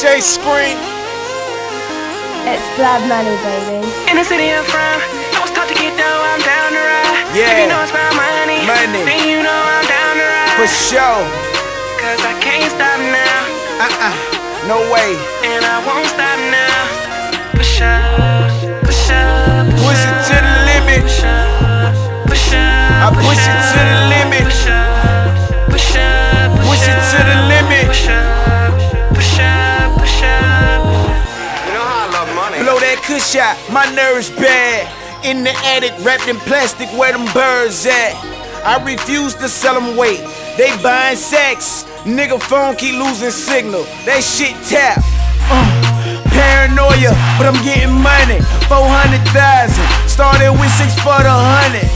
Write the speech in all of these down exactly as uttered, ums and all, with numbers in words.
J Scream. It's blood money, baby. In the city I'm from, I was taught to get down, I'm down to ride. Yeah. If you know it's about money, Money. then you know I'm down to ride. For sure. Cause I can't stop now. Uh-uh. No way. And I won't stop now. Push up, push up, Push it to the limit. push up, push up, I push it to the limit. push up, push up, Push it to the limit. push up, push up, push up. You know how I love money. Blow that kush out, my nerves bad. In the attic, wrapped in plastic, where them birds at? I refuse to sell them weight. They buying sex. Nigga phone keep losing signal. That shit tap. Uh, paranoia, but I'm getting money. Four hundred thousand. Started with six for the hundred.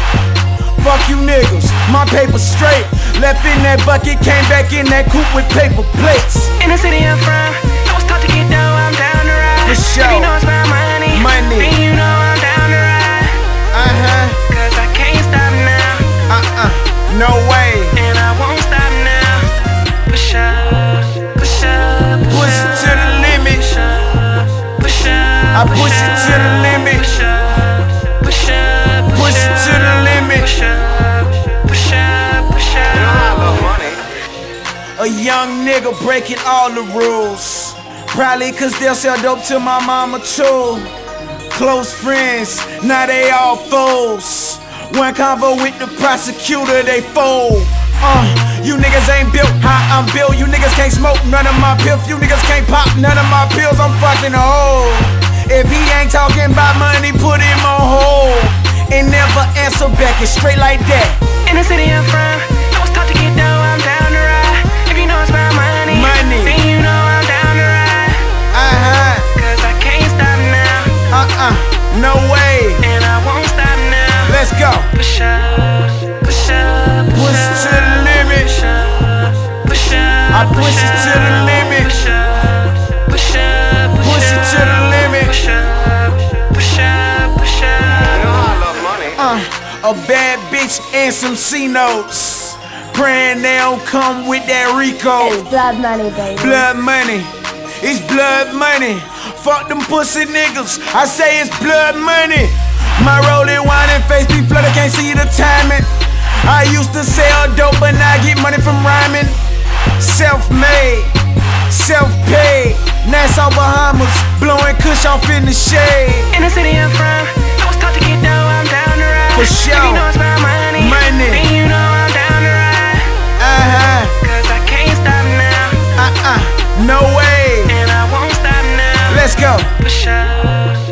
Fuck you niggas, my paper straight. Left in that bucket, came back in that coupe with paper plates. In the city I'm from, I was taught to get down, I'm down to ride. For sure. If you know it's about money, Money. then you know I'm down to ride. Uh-huh. Cause I can't stop now. Uh-uh. No way. And I won't stop now. Push up, push up, Push it to the limit. push up, push up. I push it to the limit. Push up, push up, Push it to the limit. push up, push up, push up. You know how I love money. A young nigga breaking all the rules. Probably cause they'll sell dope to my mama too. Close friends, now they all foes. One convo with the prosecutor, they fold. Uh, you niggas ain't built how I'm built. You niggas can't smoke none of my pills. You niggas can't pop none of my pills. I'm fucking old. If he ain't talking about money, put him on hold. And never answer back, it's straight like that. In the city I'm from, I was taught to get down, I'm down to ride. If you know it's about money, Money. then you know I'm down to ride. Uh-huh. Cause I can't stop now. Uh-uh. No way. And I won't stop now. Let's go. Push up, push up, Push it to the limit. push up, push up. I push it to the limit. Push up, push up, Push it to the limit. Push up, push up, push up. You know how I love money. Uh, a bad bitch and some C notes. Praying they don't come with that Rico. It's blood money, baby. Blood money. It's blood money. Fuck them pussy niggas. I say it's blood money. My rolling wine and face be flooded, can't see the timing. I used to sell dope, but now I get money from rhyming. Self-made, self-paid. Nassau, Bahamas, blowing kush off in the shade. In the city I'm from, I was taught to get down, I'm down to ride. For sure. If you know it's about money, Money. then you know I'm down to ride. Uh-huh. Cause I can't stop now. Uh-uh. No way. And I won't stop now. Let's go. Push up,